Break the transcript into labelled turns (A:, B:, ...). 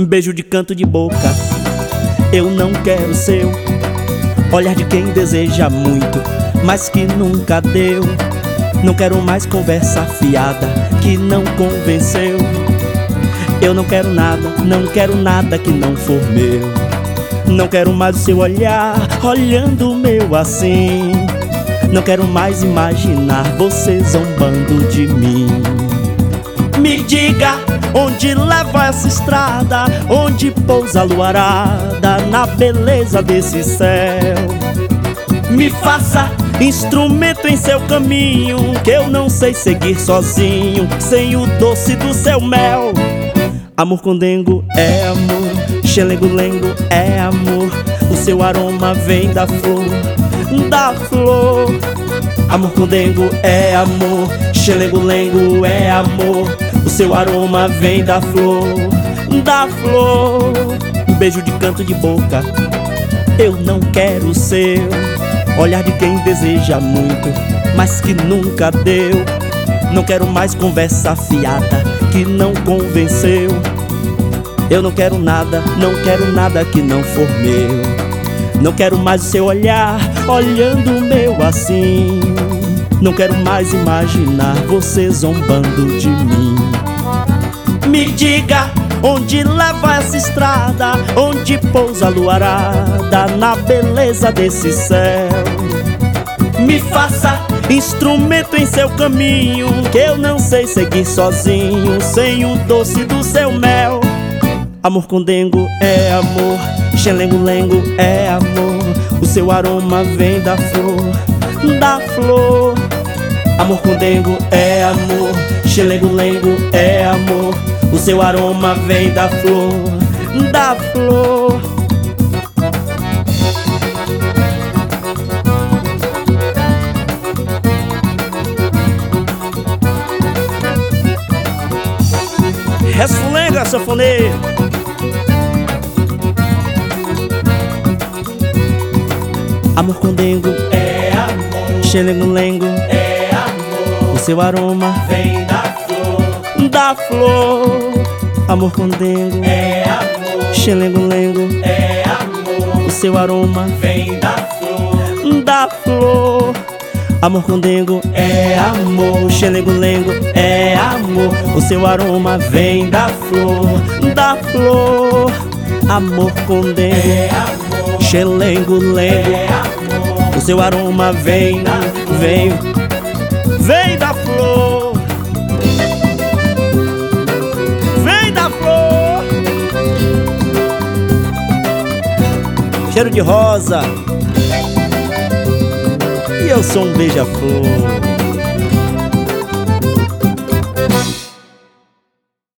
A: beijo de canto de boca. Eu não quero seu olhar de quem deseja muito, mas que nunca deu. Não quero mais conversa fiada que não convenceu. Eu não quero nada que não for meu. Não quero mais o seu olhar olhando o meu assim. Não quero mais imaginar você zombando de mim. Me diga onde leva essa estrada, onde pousa a luarada na beleza desse céu. Me faça instrumento em seu caminho, que eu não sei seguir sozinho sem o doce do seu mel. Amor condengo é amor, xelengo-lengo é amor. O seu aroma vem da flor, da flor. Amor condengo é amor, xelengo-lengo é amor. O seu aroma vem da flor, da flor. Beijo de canto de boca, eu não quero o seu olhar de quem deseja muito, mas que nunca deu. Não quero mais conversa fiada que não convenceu. Eu não quero nada que não for meu. Não quero mais o seu olhar olhando o meu assim. Não quero mais imaginar você zombando de mim. Me diga onde leva essa estrada, onde pousa a luarada na beleza desse céu. Me faça instrumento em seu caminho, que eu não sei seguir sozinho sem o doce do seu mel. Amor condengo é amor, xelengo-lengo é amor. O seu aroma vem da flor, da flor. Amor condengo é amor, xelengo-lengo é amor. O seu aroma vem da flor, da flor. Resfulenga, sanfoneiro. Amor condengo
B: é amor,
A: xelengo-lengo
B: é amor.
A: o seu aroma
B: Vem da flor,
A: da flor. Amor condengo
B: é amor,
A: xelengo-lengo
B: é amor.
A: o seu aroma
B: Vem da flor,
A: da flor. Amor condengo
B: é amor,
A: xelengo-lengo é amor. O seu aroma vem da flor, da flor. Amor condengo
B: é amor,
A: xelengo-lengo
B: é amor.
A: o seu aroma vem da flor. Vem da flor. Cheiro de rosa. E eu sou um beija-flor.